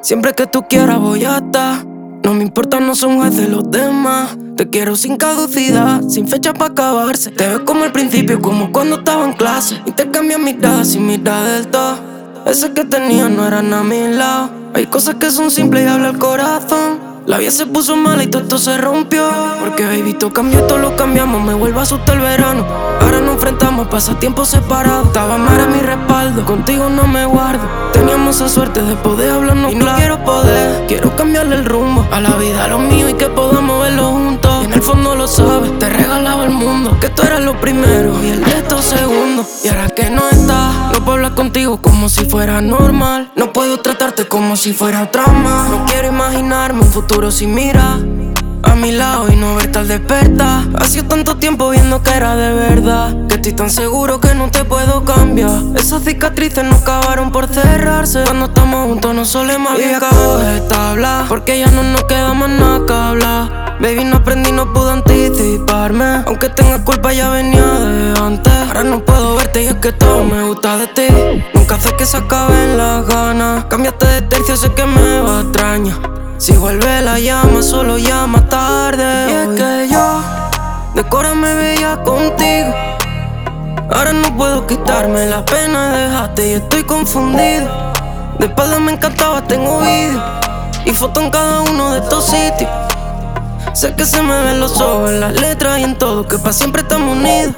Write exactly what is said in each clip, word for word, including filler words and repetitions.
Siempre que tú quieras voy a estar. No me importa, no son juez de los demás. Te quiero sin caducidad, sin fecha para acabarse. Te veo como al principio, como cuando estaba en clase. Y te cambian miradas sin mirar del todo. Ese que tenía no eran a mi lado. Hay cosas que son simples y habla el corazón. La vida se puso mala y todo esto se rompió. Porque baby, todo cambió, todo lo cambiamos. Me vuelve a asustar el verano. Ahora nos enfrentamos, pasatiempos separados. Estaba mal a mi respaldo, contigo no me guardo. Teníamos esa suerte de poder hablarnos. Y no claro. quiero poder, quiero cambiarle el rumbo a la vida, a lo mío y que podamos verlo juntos. Y en el fondo lo sabes, te regalaba el mundo. Que tú eras lo primero y el resto segundo. Y ahora que no estás, no puedo hablar contigo como si fuera normal. No puedo tratarte como si fuera otra más. No quiero imaginarme un futuro sin mirar a mi lado y no verte al despertar. Ha sido tanto tiempo viendo que era de verdad, que estoy tan seguro que no te puedo cambiar. Esas cicatrices no acabaron por cerrarse. Cuando estamos juntos no solemos bien tabla, porque ya no nos queda más nada que hablar. Baby, no aprendí, no pude anticiparme. Aunque tenga culpa ya venía de antes. Ahora no puedo verte y es que todo me gusta de ti. Nunca hace que se acaben las ganas. Cambiaste de tercio, sé que me va a extrañar. Si vuelve la llama, solo llama tarde. Y es que yo de cora me veía contigo. Ahora no puedo quitarme la pena de dejarte y estoy confundido. De espalda me encantaba, tengo vídeo y foto en cada uno de estos sitios. Sé que se me ven los ojos en las letras y en todo, que pa' siempre estamos unidos.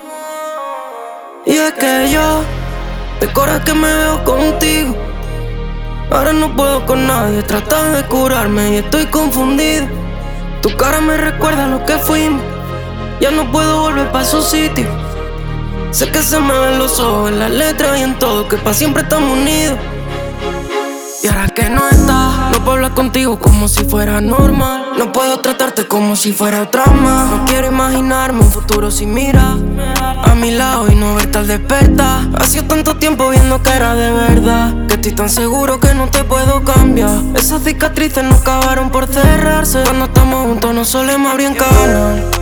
Y es que yo de cora que me veo contigo. Ahora no puedo con nadie, tratan de curarme y estoy confundido. Tu cara me recuerda a lo que fuimos. Ya no puedo volver pa' esos sitios. Sé que se me ven los ojos en las letras y en todo, que pa' siempre estamos unidos. Y ahora que no estás, no puedo hablar contigo como si fuera normal. No puedo tratarte como si fuera otra más. No quiero imaginarme un futuro sin mirar a mi lado y no verte al despertar. Ha sido tanto tiempo viendo que era de verdad, que estoy tan seguro que no te puedo cambiar. Esas cicatrices no acabaron por cerrarse. Cuando estamos juntos no solemos abrir en canal.